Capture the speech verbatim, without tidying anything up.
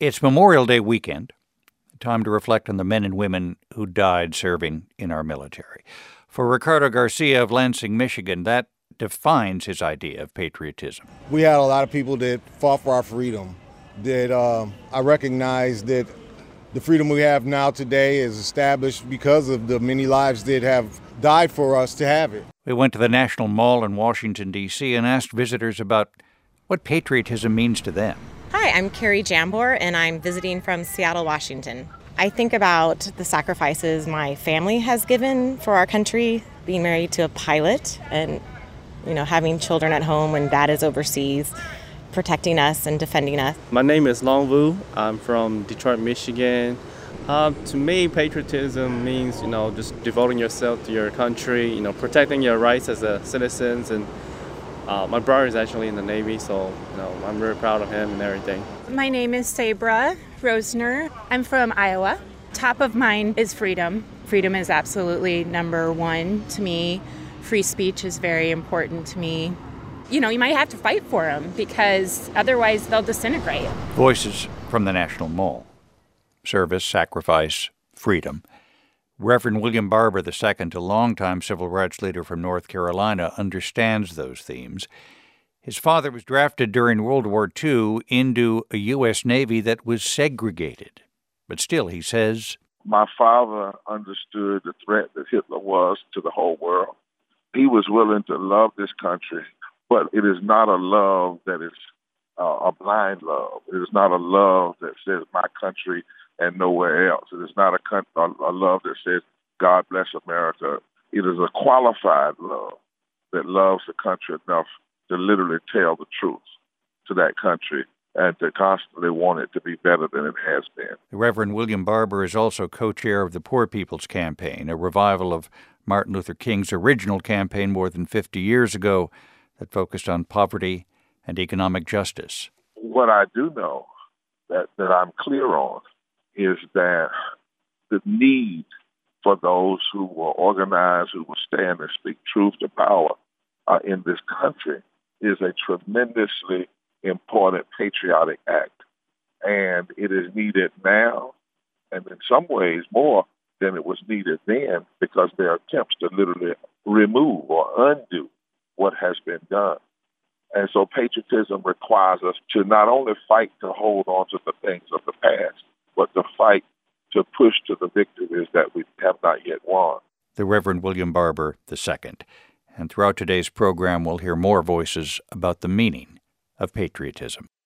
It's Memorial Day weekend, time to reflect on the men and women who died serving in our military. For Ricardo Garcia of Lansing, Michigan, that defines his idea of patriotism. We had a lot of people that fought for our freedom, that uh, I recognize that the freedom we have now today is established because of the many lives that have died for us to have it. We went to the National Mall in Washington, D C and asked visitors about what patriotism means to them. Hi, I'm Carrie Jambor, and I'm visiting from Seattle, Washington. I think about the sacrifices my family has given for our country, being married to a pilot and, you know, having children at home when dad is overseas, protecting us and defending us. My name is Long Vu. I'm from Detroit, Michigan. Uh, to me, patriotism means, you know, just devoting yourself to your country, you know, protecting your rights as a citizens. And uh, my brother is actually in the Navy, so, you know, I'm very proud of him and everything. My name is Sabra Rosner. I'm from Iowa. Top of mind is freedom. Freedom is absolutely number one to me. Free speech is very important to me. You know, you might have to fight for them because otherwise they'll disintegrate. Voices from the National Mall. Service, sacrifice, freedom. Reverend William Barber the Second, a longtime civil rights leader from North Carolina, understands those themes. His father was drafted during World War Two into a U S Navy that was segregated. But still, he says, my father understood the threat that Hitler was to the whole world. He was willing to love this country, but it is not a love that is uh, a blind love. It is not a love that says my country and nowhere else. It is not a, con- a, a love that says God bless America. It is a qualified love that loves the country enough to literally tell the truth to that country and to constantly want it to be better than it has been. The Reverend William Barber is also co-chair of the Poor People's Campaign, a revival of Martin Luther King's original campaign more than fifty years ago that focused on poverty and economic justice. What I do know that, that I'm clear on is that the need for those who will organize, who will stand and speak truth to power uh, in this country is a tremendously important patriotic act. And it is needed now, and in some ways more than it was needed then, because there are attempts to literally remove or undo what has been done. And so patriotism requires us to not only fight to hold on to the things of the past, but to fight to push to the victories that we have not yet won. The Reverend William Barber the Second. And throughout today's program, we'll hear more voices about the meaning of patriotism.